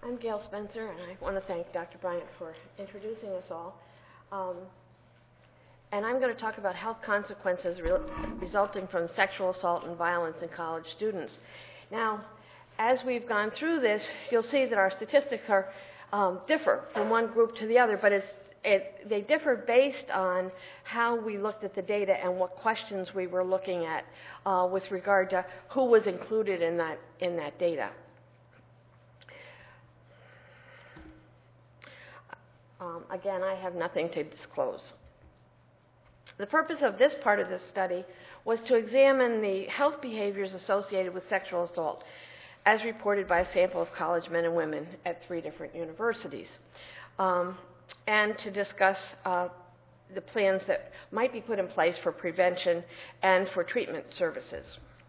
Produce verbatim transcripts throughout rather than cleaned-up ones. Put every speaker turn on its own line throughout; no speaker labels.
I'm Gail Spencer, and I want to thank Doctor Bryant for introducing us all. Um, and I'm going to talk about health consequences re resulting from sexual assault and violence in college students. Now, as we've gone through this, you'll see that our statistics are um, differ from one group to the other, but it's, it, they differ based on how we looked at the data and what questions we were looking at uh, with regard to who was included in that, in that data. Um, again, I have nothing to disclose. The purpose of this part of this study was to examine the health behaviors associated with sexual assault as reported by a sample of college men and women at three different universities, um, and to discuss uh, the plans that might be put in place for prevention and for treatment services.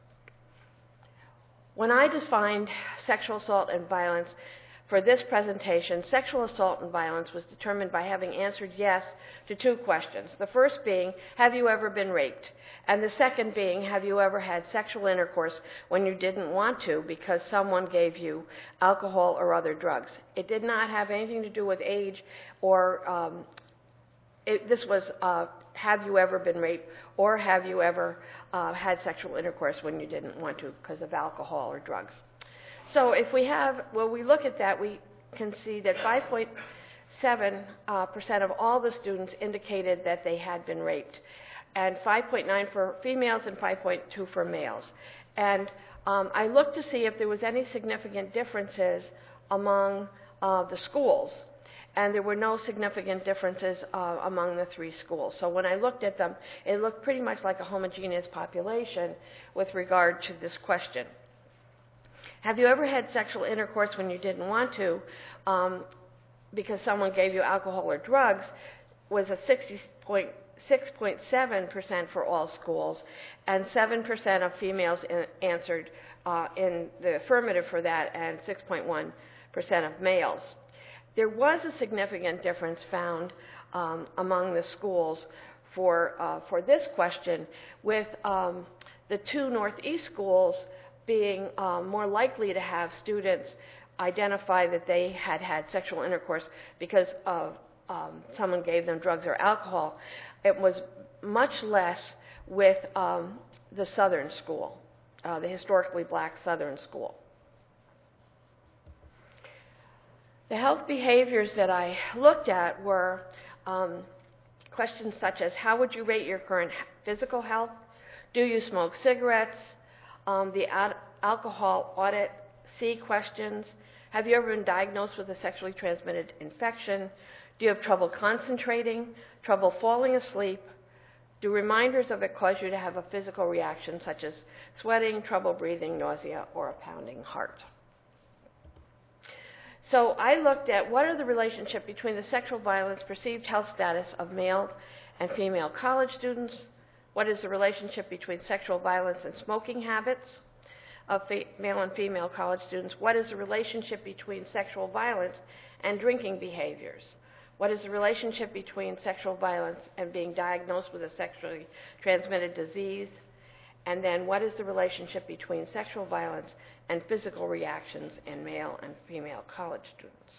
When I defined sexual assault and violence for this presentation, sexual assault and violence was determined by having answered yes to two questions. The first being, have you ever been raped? And the second being, have you ever had sexual intercourse when you didn't want to because someone gave you alcohol or other drugs? It did not have anything to do with age or um, it, this was uh, have you ever been raped or have you ever uh, had sexual intercourse when you didn't want to because of alcohol or drugs? So if we have, well, we look at that, we can see that five point seven percent uh, of all the students indicated that they had been raped, and five point nine for females and five point two for males. And um, I looked to see if there was any significant differences among uh, the schools, and there were no significant differences uh, among the three schools. So when I looked at them, it looked pretty much like a homogeneous population with regard to this question. Have you ever had sexual intercourse when you didn't want to um, because someone gave you alcohol or drugs was a six point seven percent for all schools, and seven percent of females in, answered uh, in the affirmative for that, and six point one percent of males. There was a significant difference found um, among the schools for, uh, for this question, with um, the two Northeast schools being um, more likely to have students identify that they had had sexual intercourse because of um, someone gave them drugs or alcohol. It was much less with um, the Southern school, uh, the historically black Southern school. The health behaviors that I looked at were um, questions such as, how would you rate your current physical health? Do you smoke cigarettes? Um, the ad alcohol audit C questions. Have you ever been diagnosed with a sexually transmitted infection? Do you have trouble concentrating? Trouble falling asleep? Do reminders of it cause you to have a physical reaction such as sweating, trouble breathing, nausea, or a pounding heart? So I looked at what are the relationship between the sexual violence perceived health status of male and female college students. What is the relationship between sexual violence and smoking habits of male and female college students? What is the relationship between sexual violence and drinking behaviors? What is the relationship between sexual violence and being diagnosed with a sexually transmitted disease? And then what is the relationship between sexual violence and physical reactions in male and female college students?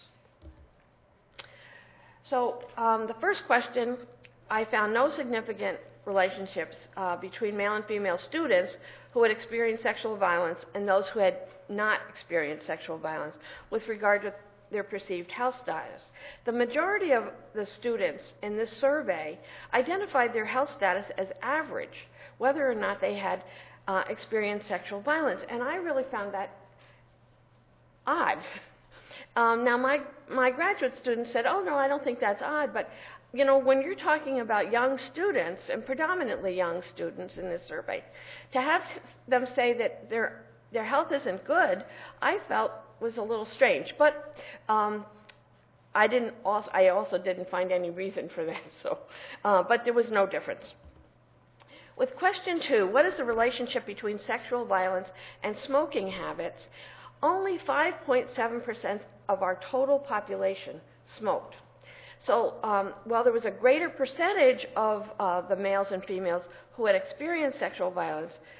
So um, the first question, I found no significant relationships uh, between male and female students who had experienced sexual violence and those who had not experienced sexual violence with regard to their perceived health status. The majority of the students in this survey identified their health status as average, whether or not they had uh, experienced sexual violence, and I really found that odd. Um, now, my, my graduate students said, oh, no, I don't think that's odd, but you know, when you're talking about young students, and predominantly young students in this survey, to have them say that their their health isn't good, I felt was a little strange. But um, I didn't. Also, I also didn't find any reason for that. So, uh, but there was no difference. With question two, what is the relationship between sexual violence and smoking habits? Only five point seven percent of our total population smoked. So um, while there was a greater percentage of uh, the males and females who had experienced sexual violence,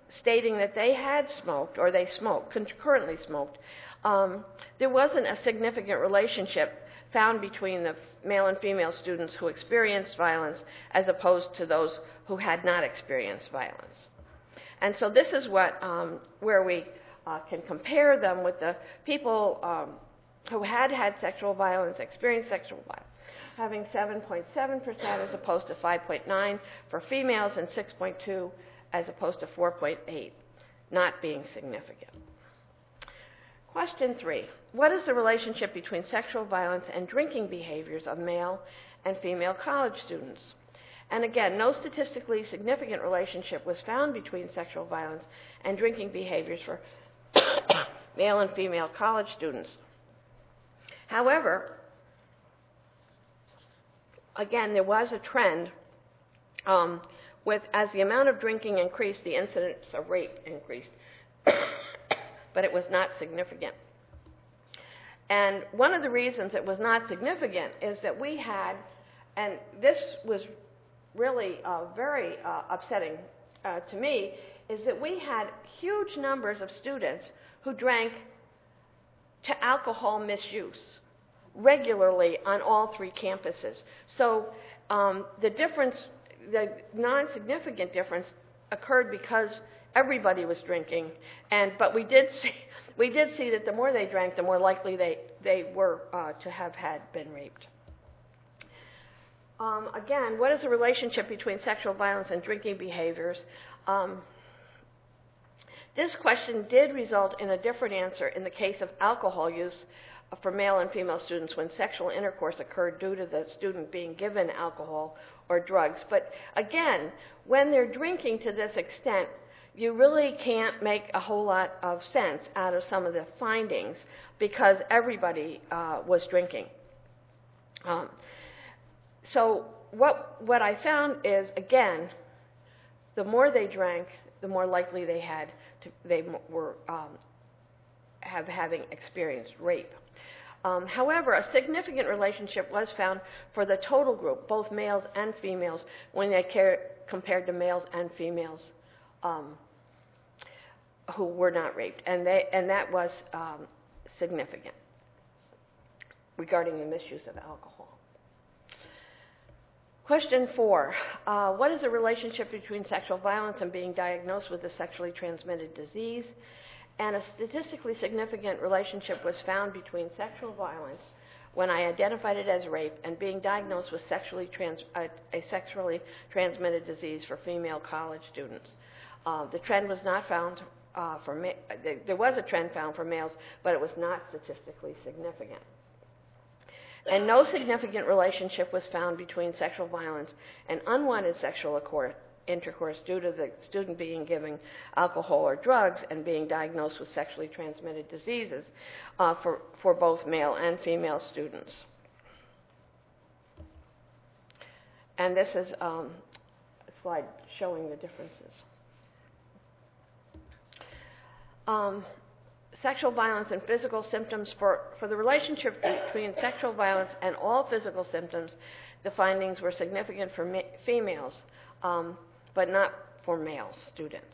stating that they had smoked or they smoked, concurrently smoked, um, there wasn't a significant relationship found between the male and female students who experienced violence as opposed to those who had not experienced violence. And so this is what um, where we uh, can compare them with the people um, who had had sexual violence, experienced sexual violence, having seven point seven percent as opposed to five point nine for females and six point two as opposed to four point eight, not being significant. Question three, what is the relationship between sexual violence and drinking behaviors of male and female college students? And again, no statistically significant relationship was found between sexual violence and drinking behaviors for male and female college students. However, again, there was a trend um, with, as the amount of drinking increased, the incidence of rape increased, but it was not significant. And one of the reasons it was not significant is that we had, and this was really uh, very uh, upsetting uh, to me, is that we had huge numbers of students who drank to alcohol misuse regularly on all three campuses. So um, the difference, the non-significant difference occurred because everybody was drinking, and but we did see we did see that the more they drank, the more likely they they were uh, to have had been raped. Um, again, what is the relationship between sexual violence and drinking behaviors? Um, this question did result in a different answer in the case of alcohol use for male and female students when sexual intercourse occurred due to the student being given alcohol or drugs. But again, when they're drinking to this extent, you really can't make a whole lot of sense out of some of the findings because everybody uh, was drinking. Um, so what what I found is, again, the more they drank, the more likely they had to they were um, have having experienced rape. Um, however, a significant relationship was found for the total group, both males and females, when they care, compared to males and females um, who were not raped, and they and that was um, significant regarding the misuse of alcohol. Question four, uh, what is the relationship between sexual violence and being diagnosed with a sexually transmitted disease? And a statistically significant relationship was found between sexual violence, when I identified it as rape, and being diagnosed with sexually trans, uh, a sexually transmitted disease for female college students. Uh, the trend was not found uh, for ma- there was a trend found for males, but it was not statistically significant. And no significant relationship was found between sexual violence and unwanted sexual intercourse due to the student being given alcohol or drugs and being diagnosed with sexually transmitted diseases uh, for, for both male and female students. And this is um, a slide showing the differences. Um, Sexual violence and physical symptoms. For, for the relationship between sexual violence and all physical symptoms, the findings were significant for ma- females, um, but not for male students.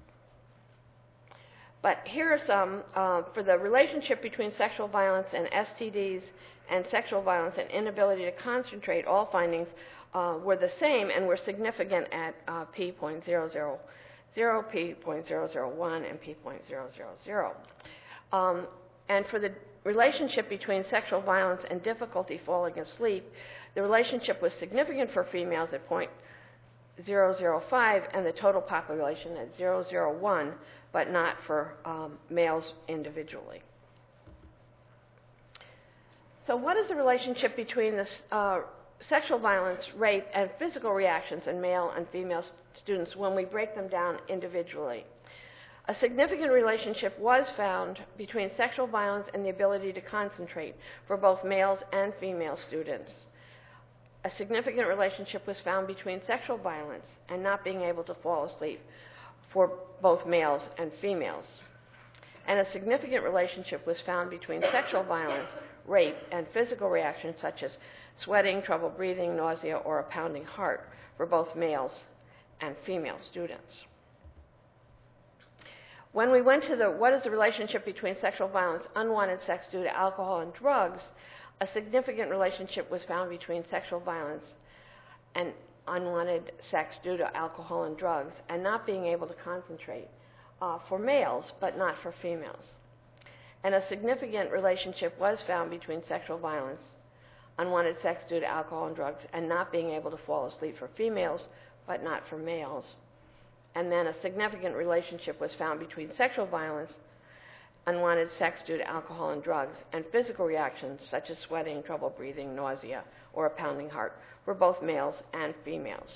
But here are some, uh, for the relationship between sexual violence and S T Ds and sexual violence and inability to concentrate, all findings uh, were the same and were significant at uh, p zero point zero zero zero, p zero point zero zero one, and p zero point zero zero zero. Um, and for the relationship between sexual violence and difficulty falling asleep, the relationship was significant for females at zero point zero zero five and the total population at zero point zero one, but not for um, males individually. So what is the relationship between this uh, sexual violence, rape, and physical reactions in male and female st- students when we break them down individually? A significant relationship was found between sexual violence and the ability to concentrate for both males and female students. A significant relationship was found between sexual violence and not being able to fall asleep for both males and females. And a significant relationship was found between sexual violence, rape, and physical reactions such as sweating, trouble breathing, nausea, or a pounding heart for both males and female students. When we went to the what is the relationship between sexual violence, unwanted sex due to alcohol and drugs, a significant relationship was found between sexual violence and unwanted sex due to alcohol and drugs, and not being able to concentrate uh, for males, but not for females. And a significant relationship was found between sexual violence, unwanted sex due to alcohol and drugs, and not being able to fall asleep for females, but not for males. And then a significant relationship was found between sexual violence, unwanted sex due to alcohol and drugs, and physical reactions such as sweating, trouble breathing, nausea, or a pounding heart for both males and females.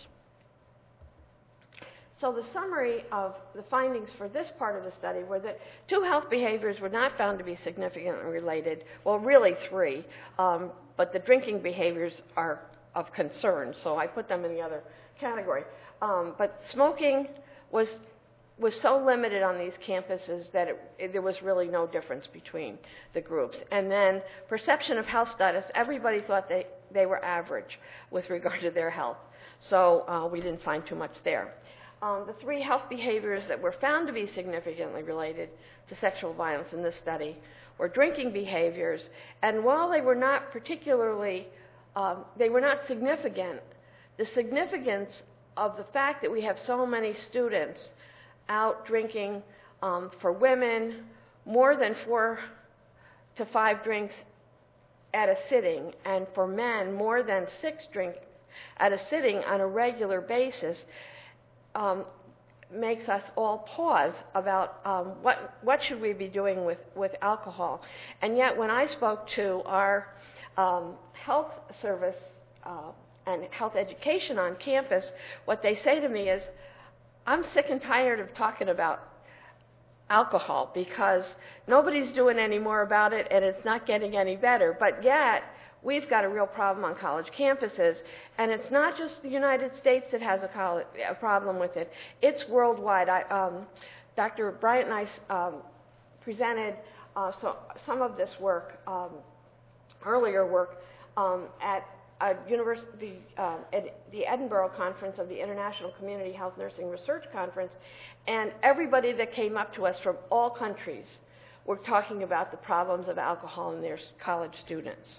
So the summary of the findings for this part of the study were that two health behaviors were not found to be significantly related. Well, really three, um, but the drinking behaviors are of concern, so I put them in the other category. Um, but smoking was was so limited on these campuses that it, it, there was really no difference between the groups. And then perception of health status, everybody thought they, they were average with regard to their health. So uh, we didn't find too much there. Um, the three health behaviors that were found to be significantly related to sexual violence in this study were drinking behaviors, and while they were not particularly, um, they were not significant, the significance of the fact that we have so many students out drinking um, for women more than four to five drinks at a sitting, and for men more than six drinks at a sitting on a regular basis, um, makes us all pause about um, what what should we be doing with, with alcohol. And yet when I spoke to our um, health service uh, and health education on campus, what they say to me is, I'm sick and tired of talking about alcohol because nobody's doing any more about it and it's not getting any better. But yet, we've got a real problem on college campuses, and it's not just the United States that has a, college, a problem with it. It's worldwide. I, um, Doctor Bryant and I um, presented uh, so, some of this work, um, earlier work, um, at Uh, university, uh, at the Edinburgh Conference of the International Community Health Nursing Research Conference, and everybody that came up to us from all countries were talking about the problems of alcohol in their college students.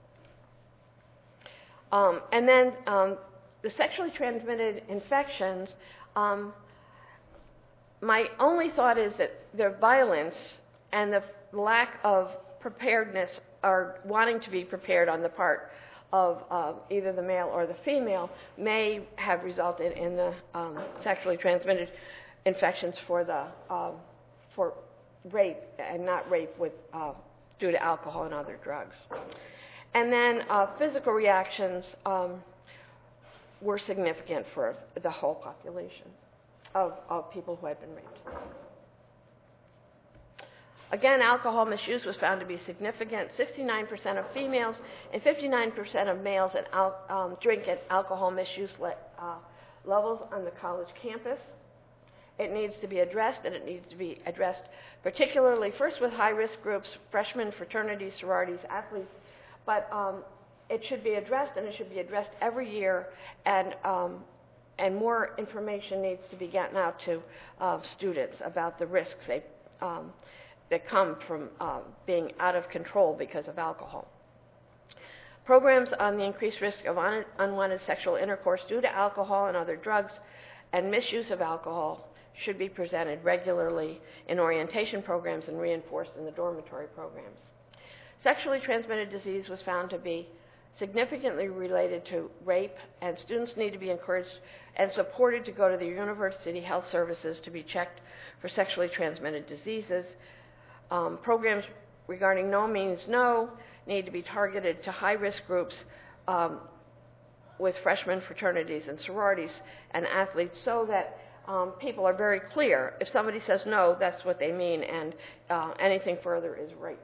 Um, and then um, the sexually transmitted infections, um, my only thought is that the violence and the lack of preparedness or wanting to be prepared on the part of uh, either the male or the female may have resulted in the um, sexually transmitted infections for the uh, for rape and not rape with uh, due to alcohol and other drugs. And then uh, physical reactions um, were significant for the whole population of, of people who had been raped. Again, alcohol misuse was found to be significant. sixty-nine percent of females and fifty-nine percent of males at al- um, drink at alcohol misuse le- uh, levels on the college campus. It needs to be addressed, and it needs to be addressed particularly first with high-risk groups, freshmen, fraternities, sororities, athletes, but um, it should be addressed, and it should be addressed every year, and um, and more information needs to be gotten out to uh, students about the risks they um, that come from uh, being out of control because of alcohol. Programs on the increased risk of un- unwanted sexual intercourse due to alcohol and other drugs and misuse of alcohol should be presented regularly in orientation programs and reinforced in the dormitory programs. Sexually transmitted disease was found to be significantly related to rape, and students need to be encouraged and supported to go to the university health services to be checked for sexually transmitted diseases. Um, programs regarding No Means No need to be targeted to high-risk groups um, with freshman fraternities and sororities and athletes so that um, people are very clear. If somebody says no, that's what they mean, and uh, anything further is rape.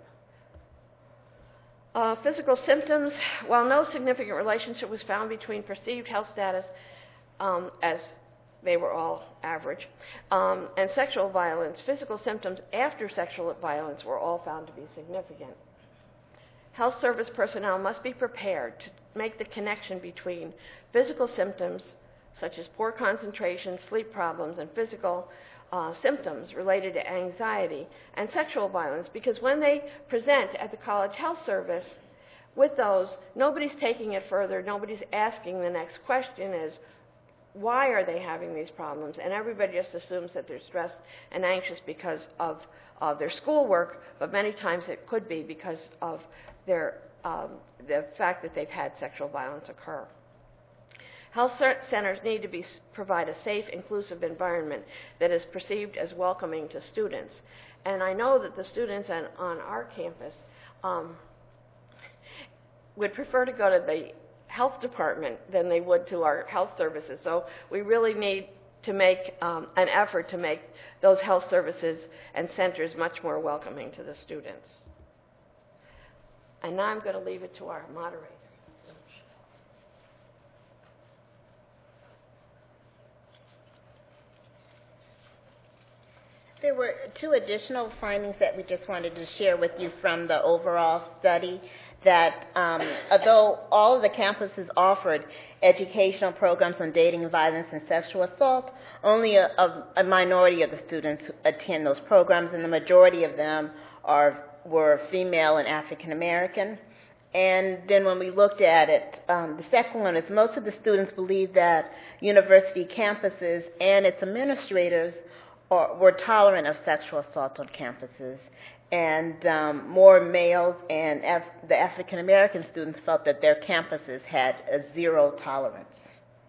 Uh, physical symptoms, while no significant relationship was found between perceived health status um, as they were all average, um, and sexual violence, physical symptoms after sexual violence were all found to be significant. Health service personnel must be prepared to make the connection between physical symptoms, such as poor concentration, sleep problems, and physical uh, symptoms related to anxiety and sexual violence, because when they present at the college health service with those, nobody's taking it further. Nobody's asking the next question is, why are they having these problems? And everybody just assumes that they're stressed and anxious because of, of their schoolwork, but many times it could be because of their, um, the fact that they've had sexual violence occur. Health centers need to be, provide a safe, inclusive environment that is perceived as welcoming to students. And I know that the students on, on our campus um, would prefer to go to the health department than they would to our health services. So we really need to make um, an effort to make those health services and centers much more welcoming to the students. And now I'm going to leave it to our moderator.
There were two additional findings that we just wanted to share with you from the overall study, that um, although all of the campuses offered educational programs on dating, violence, and sexual assault, only a, a, a minority of the students attend those programs, and the majority of them are were female and African American. And then when we looked at it, um, the second one is most of the students believe that university campuses and its administrators Or, were tolerant of sexual assault on campuses, and um, more males and Af- the African American students felt that their campuses had a zero tolerance.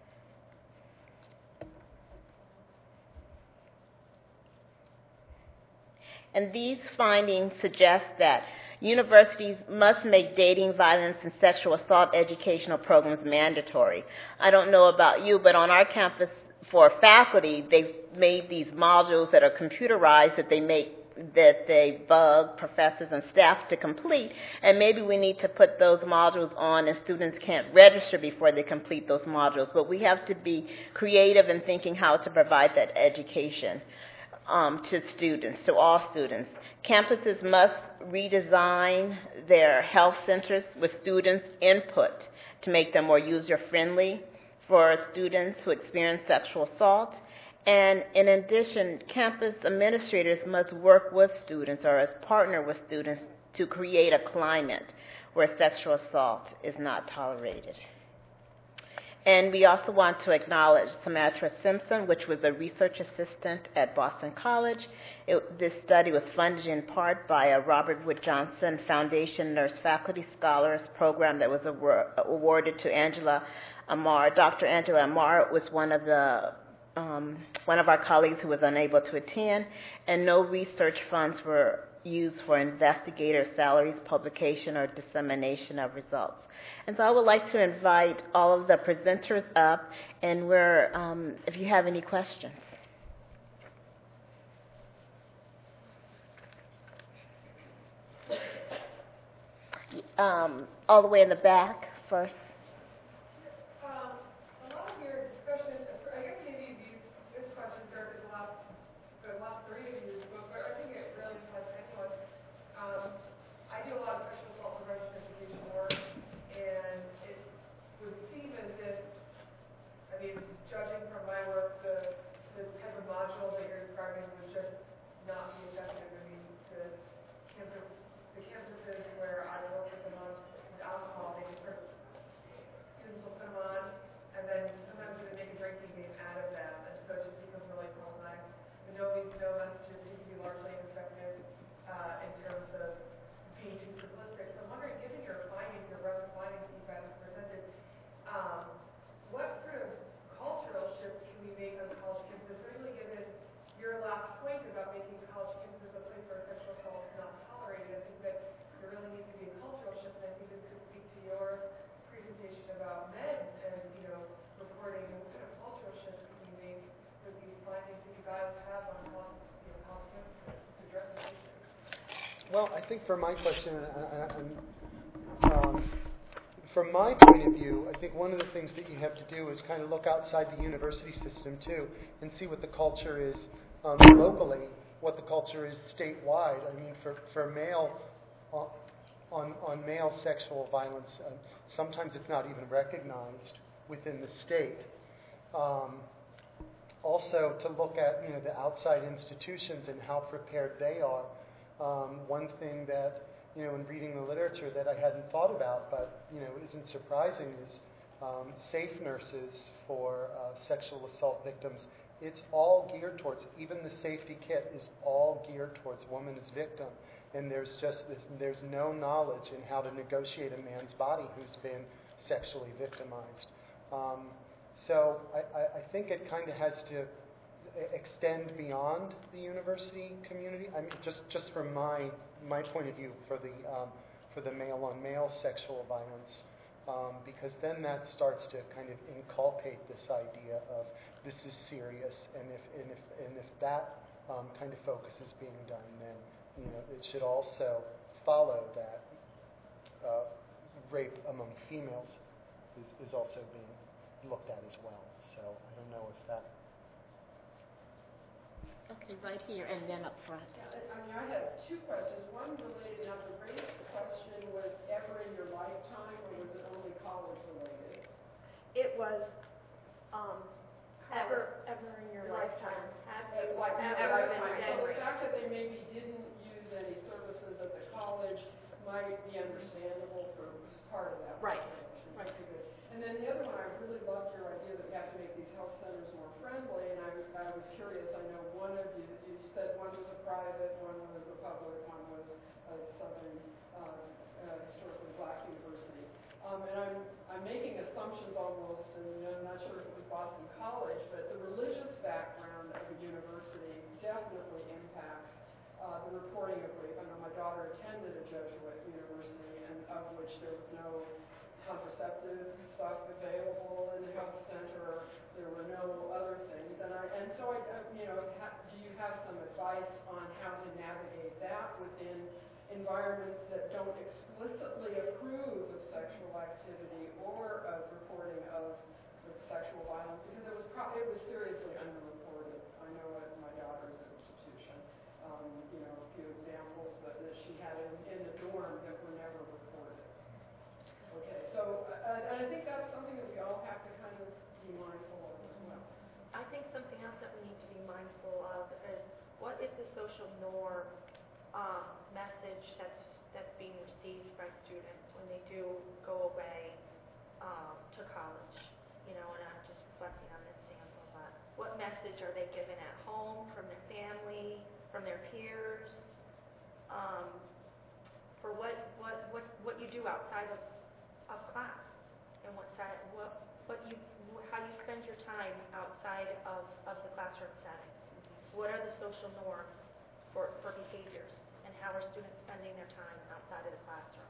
And these findings suggest that universities must make dating, violence, and sexual assault educational programs mandatory. I don't know about you, but on our campus, for faculty, they've made these modules that are computerized that they make that they bug professors and staff to complete, and maybe we need to put those modules on, and students can't register before they complete those modules. But we have to be creative in thinking how to provide that education um, to students, to all students. Campuses must redesign their health centers with students' input to make them more user-friendly for students who experience sexual assault. And in addition, campus administrators must work with students or as partner with students to create a climate where sexual assault is not tolerated. And we also want to acknowledge Samatra Simpson, which was a research assistant at Boston College. It, this study was funded in part by a Robert Wood Johnson Foundation Nurse Faculty Scholars program that was award, awarded to Angela Amar. Doctor Angela Amar was one of the um, one of our colleagues who was unable to attend, and no research funds were used for investigator salaries, publication, or dissemination of results. And so I would like to invite all of the presenters up, and we're, um, if you have any questions. Um, all the way in the back first.
Well, I think for my question, uh, um, from my point of view, I think one of the things that you have to do is kind of look outside the university system too, and see what the culture is um, locally, what the culture is statewide. I mean, for for male uh, on on male sexual violence, uh, sometimes it's not even recognized within the state. Um, also to look at, you know, the outside institutions and how prepared they are. Um, one thing that, you know, in reading the literature that I hadn't thought about, but, you know, isn't surprising is um, safe nurses for uh, sexual assault victims. It's all geared towards, even the safety kit is all geared towards woman as victim. And there's just, this, there's no knowledge in how to negotiate a man's body who's been sexually victimized. Um, so I, I, I think it kind of has to extend beyond the university community. I mean, just, just from my, my point of view for the, um, for the male-on-male sexual violence. Um, because then that starts to kind of inculcate this idea of this is serious, and if and if and if that um, kind of focus is being done, then you know it should also follow that uh, rape among females is, is also being looked at as well. So I don't know if that.
Okay, right here and then up front.
Yeah, I mean, I have two questions. One related, now the rape question was ever in your lifetime, or was it only college related?
It was um, ever, ever in your lifetime. Have you
Like,
ever been
lifetime.
gang
So the
raped?
fact that they maybe didn't use any services at the college might be understandable for part of that.
Right.
population.
Right.
Okay, good. And then the other one, I really loved your idea that we have to make these health centers more friendly, and I was, I was curious. I know one of you, you said one was a private, one was a public, one was a Southern uh, uh, historically black university. Um, and I'm, I'm making assumptions almost, and I'm not sure if it was Boston College, but the religious background of a university definitely impacts uh, the reporting of rape. I know my daughter attended a Jesuit university, and of which there was no contraceptive stuff available in the health center. There were no other things, and I and so I, you know, ha, do you have some advice on how to navigate that within environments that don't explicitly approve of sexual activity or of reporting of, of sexual violence? Because it was pro- it was seriously underreported. I know at my daughter's institution, um, you know, a few examples that, that she had in, in the dorm that were never reported. Okay, so uh, and I think that's something that we all have to kind of be mindful of as well.
I think something else that we need to be mindful of is what is the social norm um, message that's that's being received by students when they do go away um, to college. You know, and I'm just reflecting on this sample. But what message are they given at home, from their family, from their peers, um, for what what what what you do outside of of class, and what side, what, what you, how you spend your time outside of, of the classroom setting. What are the social norms for, for behaviors, and how are students spending their time outside of the classroom?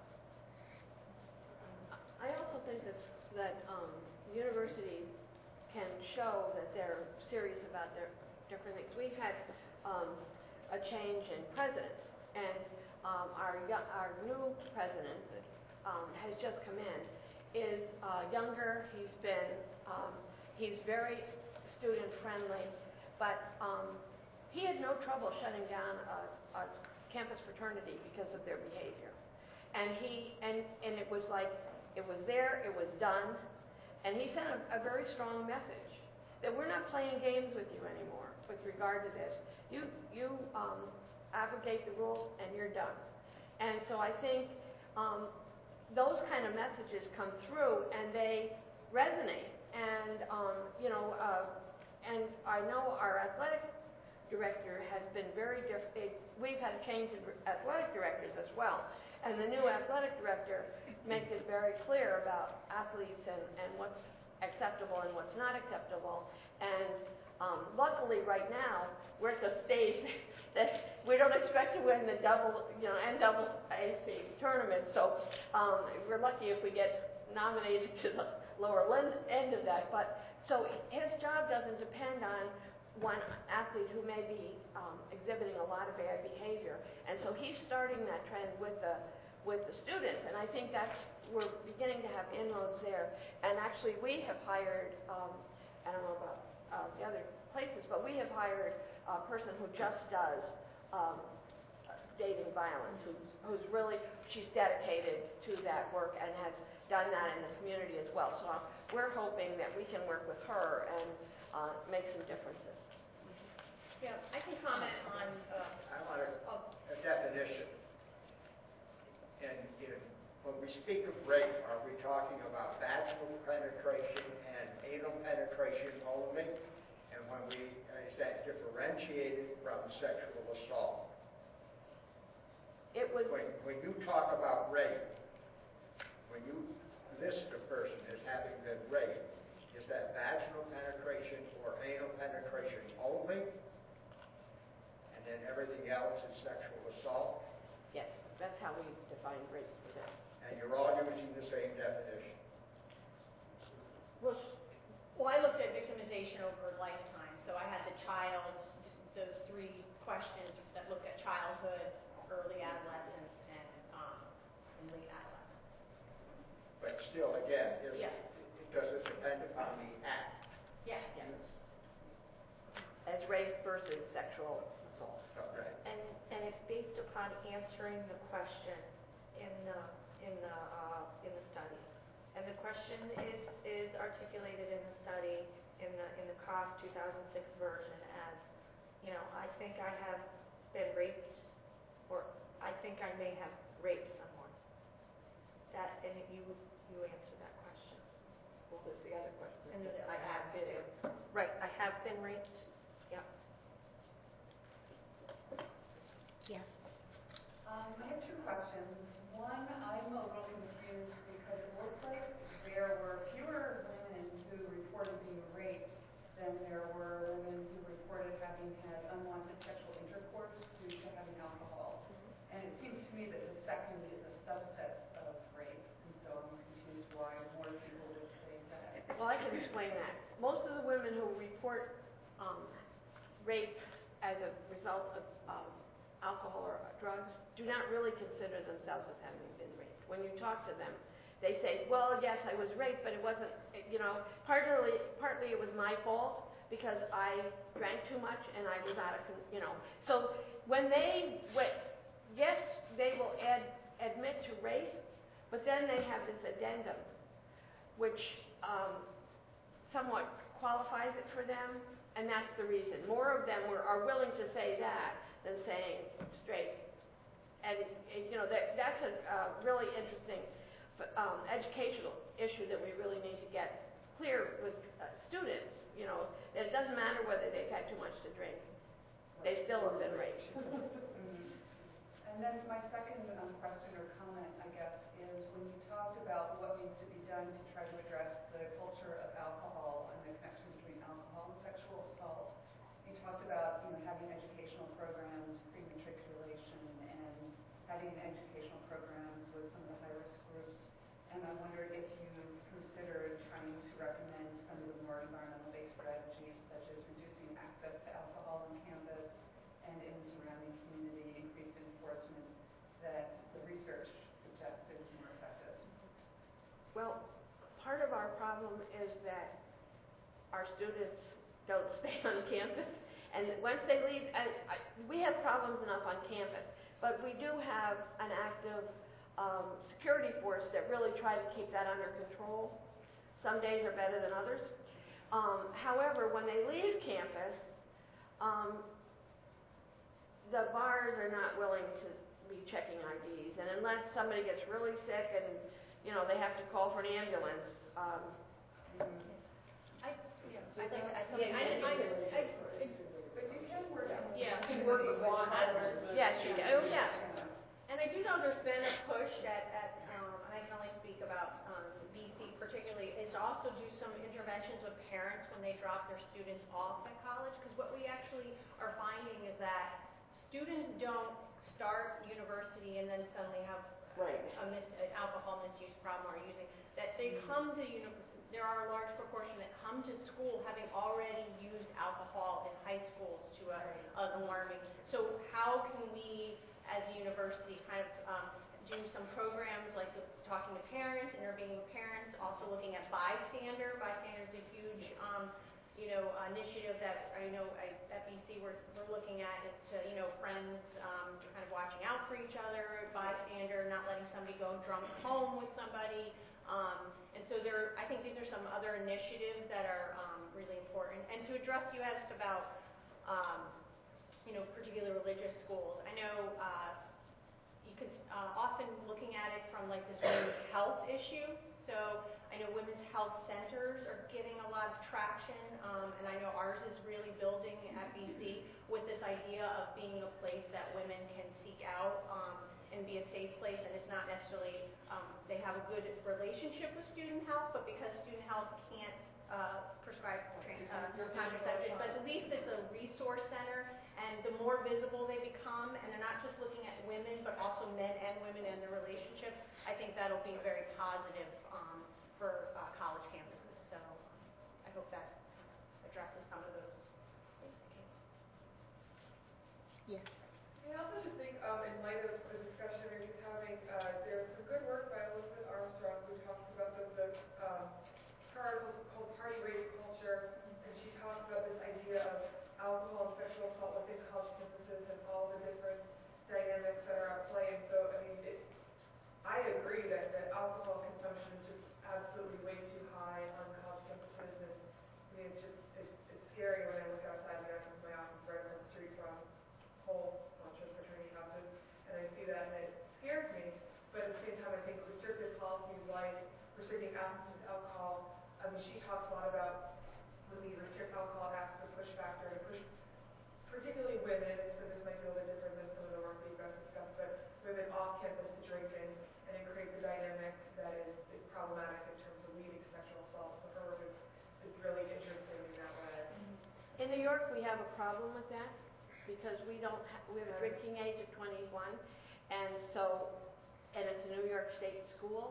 I also think that that um, universities can show that they're serious about their different things. We've had um, a change in presidents, and um, our our new president Um, has just come in, is uh, younger. He's been, um, he's very student friendly, but um, he had no trouble shutting down a, a campus fraternity because of their behavior. And he, and, and it was like, it was there, it was done, and he sent a, a very strong message that we're not playing games with you anymore with regard to this. You, you um, abrogate the rules and you're done. And so I think um, those kind of messages come through and they resonate. And, um, you know, uh, and I know our athletic director has been very different. We've had a change in athletic directors as well. And the new athletic director makes it very clear about athletes and, and what's acceptable and what's not acceptable. And um, luckily right now, we're at the stage that we don't expect to win the double, you know, N double A C tournament. So um, we're lucky if we get nominated to the lower end of that. But so his job doesn't depend on one athlete who may be um, exhibiting a lot of bad behavior. And so he's starting that trend with the with the students. And I think that's, we're beginning to have inroads there. And actually we have hired, um, I don't know about uh, the other places, but we have hired a person who just does um, dating violence, who's, who's really, she's dedicated to that work and has done that in the community as well. So uh, we're hoping that we can work with her and uh, make some differences.
Yeah, I can comment on, uh,
I want a,
oh,
a definition. And in, when we speak of rape, are we talking about vaginal penetration and anal penetration only? And when we, is that differentiated from sexual assault?
It was,
When, when you talk about rape, when you list a person as having been raped, is that vaginal penetration or anal penetration only? And then everything else is sexual assault?
yes, that's how we define rape for this.
And you're all using the same definition.
well, well, I looked at victimization over a lifetime. So I had the child, those three questions that look at childhood, early adolescence, and, um, and late adolescence.
But still, again, is,
Yes.
it doesn't depend upon the act.
Yes.
Yes. As rape versus sexual assault.
Okay.
And, and it's based upon answering the question in the, in the, uh, in the study. And the question is, is articulated in the study in the, in the C O S two thousand six version as, you know, I think I have been raped, or I think I may have raped someone. That, and you, you answer that question.
Well, there's the other question.
And the-
I have been.
Right, I have been raped. Yep.
Yes.
Um, I have two questions. One, I'm a little confused because it looks like there were fewer women who reported being raped than there were women who reported having had unwanted sexual intercourse due to having alcohol. And it seems to me that the second is a subset of rape, and so I'm confused why more people would say that.
Well, I can explain that. Most of the women who report um, rape as a result of um, alcohol or drugs do not really consider themselves as having been raped. When you talk to them, they say, well, yes, I was raped, but it wasn't, you know, partly, partly it was my fault because I drank too much and I was out of, you know. So when they, when, yes, they will ad, admit to rape, but then they have this addendum, which um, somewhat qualifies it for them, and that's the reason. More of them were, are willing to say that than saying straight. And, and you know, that, that's a uh, really interesting um, educational issue that we really need to get clear with uh, students, you know, that it doesn't matter whether they've had too much to drink. They still have been raped.
And then my second um, question or comment, I guess, is when you talked about what needs to be done to try to address the culture of alcohol and the connection between alcohol and sexual assault, you talked about, you know, having educational programs, pre-matriculation, and having educational programs with some of the high-risk groups. And I wondered if you considered trying to recommend some of the more environmental-based strategies, such as reducing access to alcohol on campus and in the surrounding community, increased enforcement, that the research suggests is more effective.
Well, part of our problem is that our students don't stay on campus. And once they leave, I, I, we have problems enough on campus, but we do have an active um, security force that really try to keep that under control. Some days are better than others. Um, however, when they leave campus, um, the bars are not willing to be checking I Ds, and unless somebody gets really sick and, you know, they have to call for an ambulance. Um,
I, yeah, I think, I,
Yeah,
I, I, I,
But you can work on
yeah.
you can work with one
yes, you do. Oh, yes.
And I do know there's been a push at, at um, and I can only speak about um, B C particularly, is also do some interventions with parents when they drop their students off at college, because what we actually are finding is that students don't start university and then suddenly have
Right.
a mis, an alcohol misuse problem or using, that they come to university, there are a large proportion that come to school having already used alcohol in high schools to a, a alarming. So how can we, as a university, kind of um, do some programs like the, talking to parents, intervening with parents, also looking at bystander. Bystander is a huge, um, you know, initiative that I know I, at B C we're, we're looking at. Is to, you know, friends um, kind of watching out for each other, bystander, not letting somebody go drunk home with somebody. Um, and so there, I think these are some other initiatives that are um, really important. And to address, you asked about, um, you know, particular religious schools. I know uh, you could uh, often looking at it from like this women's health issue. So I know women's health centers are getting a lot of traction, um, and I know ours is really building at B C with this idea of being a place that women can seek out um, and be a safe place. And it's not necessarily um, they have a good relationship with student health, but because student health can't uh, prescribe trans, uh, contraception, but at least it's a resource center. And the more visible they become, and they're not just looking at women, but also men and women and their relationships, I think that'll be very positive um, for uh, college campuses. So I hope that addresses some of those things.
Yes.
I also just think, um, in light of the discussion we're just having, uh, there's some good work by Elizabeth Armstrong who talks about the, the um, her article called Party Race Culture, and she talks about this idea of alcohol and sexual assault within college campuses and all the different dynamics that are at play. And so, I mean, it, I agree that, that alcohol consumption is just absolutely way too high on college campuses. And I mean, it's just, it's, it's scary when I look outside the office, my office right across the street from whole bunch of fraternity houses, and I see that and it scares me. But at the same time, I think restrictive policies like restricting abstinence to alcohol, I mean, she talks a lot about when we restrict alcohol, it has the push factor to push, particularly women, so this might be a little bit different than some of the work that you guys discussed, but women off campus to drinking, and it creates a dynamic that is, is problematic in terms of leading sexual assault. So her work is, is really interesting in that way.
In New York, we have a problem with that because we don't ha- we have a drinking age of twenty-one, and so, and it's a New York State school,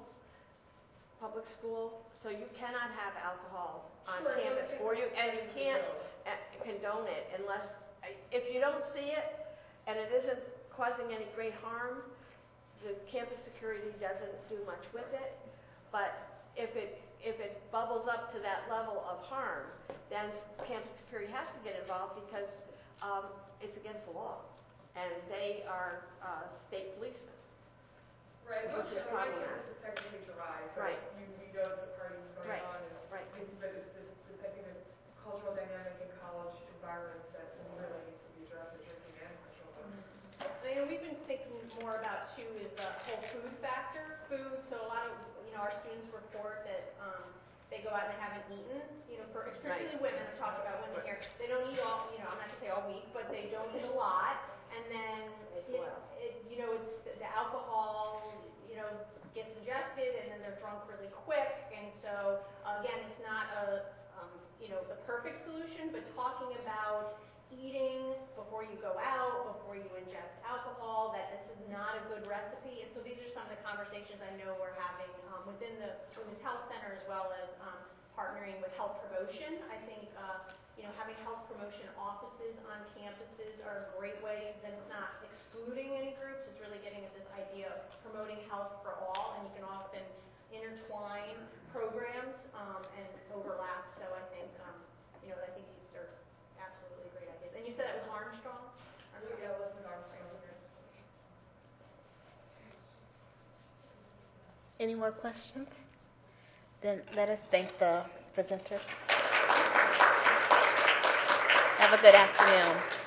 public school, so you cannot have alcohol on
Sure,
campus,
well,
or you and you can't uh, condone it unless if you don't see it and it isn't causing any great harm. The campus security doesn't do much with it, but if it if it bubbles up to that level of harm, then campus security has to get involved because um, it's against the law, and they are uh, state policemen.
Right,
Which is
so
problematic.
it's technically July, so
Right.
you, you know that the party's going
Right.
on, and
Right.
but it's this, this, I think, this cultural dynamic in college environments that really needs to be addressed, the drinking and sexual violence.
I know we've been thinking more about too is the whole food factor. Food, so a lot of you know our students report that um, they go out and they haven't eaten. You know, for particularly women, I'm talking about women here. They don't eat all. You know, I'm not gonna say all week, but they don't eat a lot. And then it, it, you know, it's the, the alcohol. You know, gets ingested, and then they're drunk really quick. And so uh, again, it's not a um, you know the perfect solution, but talking about eating before you go out, before you ingest alcohol, that this is not a good recipe. And so these are some of the conversations I know we're having um, within the Women's Health Center, as well as um, partnering with health promotion. I think uh, you know having health promotion offices on campuses are a great way. Then it's not excluding any groups. It's really getting at this idea of promoting health for all, and you can often intertwine programs um, and overlap. So I think um, you know I think these are absolutely great ideas. And you said that was Armstrong? Armstrong?
Yeah, listen, Armstrong.
Any more questions? Then let us thank the presenters. Have a good afternoon.